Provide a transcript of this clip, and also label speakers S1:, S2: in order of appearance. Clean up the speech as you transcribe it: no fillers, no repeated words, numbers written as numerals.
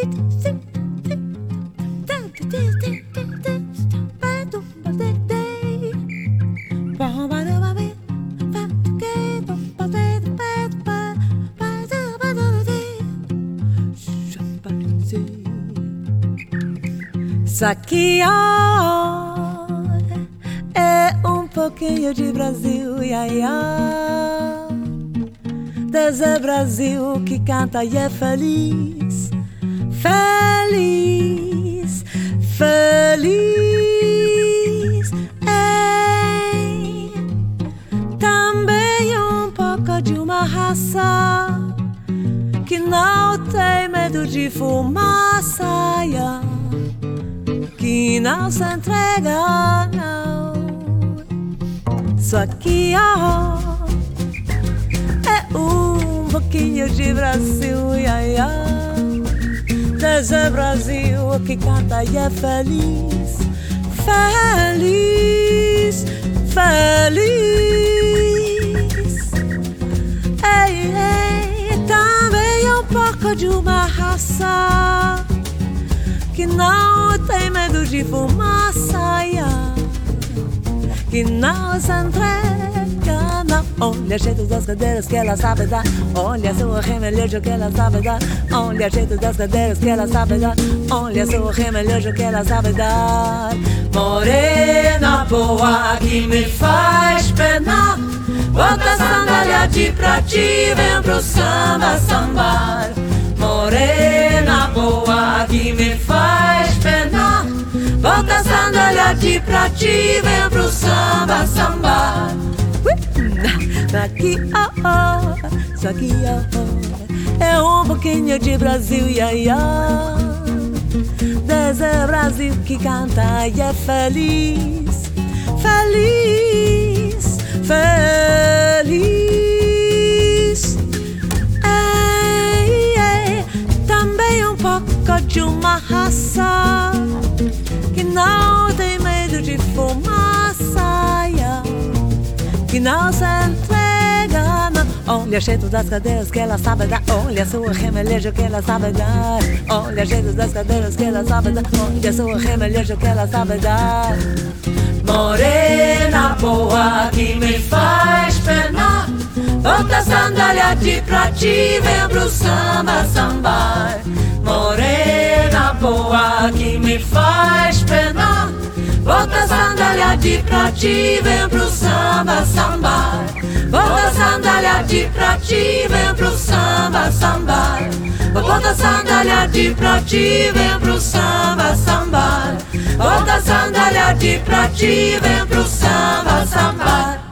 S1: Isso aqui, ó, é pouquinho de Brasil, ia, ia. Desde Brasil que canta e é feliz, feliz, feliz. Ei, também pouco de uma raça que não tem medo de fumaça, yeah, que não se entrega, não. Isso aqui, ó, é pouquinho de Brasil, ia, ia. Desde Brasil que canta e é feliz, feliz, feliz. Ei, ei, também pouco de uma raça que não tem medo de fumaça, yeah, que não se entrega, não. Olha o jeito das cadeiras que ela sabe dar, olha seu remelhojo que ela sabe dar, olha o jeito das cadeiras que ela sabe dar, olha seu remelhojo que ela sabe dar. Morena boa que me faz penar, bota a sandália de pra ti, vem pro samba sambar. Morena boa que me faz penar, bota a sandália de pra ti, vem pro samba sambar. Aqui, ó, ó, isso aqui, ó, é pouquinho de Brasil, ia, ia. Desde Brasil que canta e é feliz, feliz, feliz. Ei, ei, também pouco de uma raça que não tem medo de fumaça, yeah, que não se entrega, não. Olha o jeito das cadeiras que ela sabe dar, olha sua remelhojo que ela sabe dar, olha o jeito das cadeiras que ela sabe dar, olha sua remelhojo que ela sabe dar. Morena boa que me faz penar, bota a sandália de pra ti, vem pro samba sambar. Morena boa que me faz penar, bota a sandália de pra ti, vem pro samba sambar. Bota a sandália de pra ti, vem pro samba sambar. Bota a sandália de pra ti, vem pro samba sambar. Bota a sandália de pra ti, vem pro samba sambar.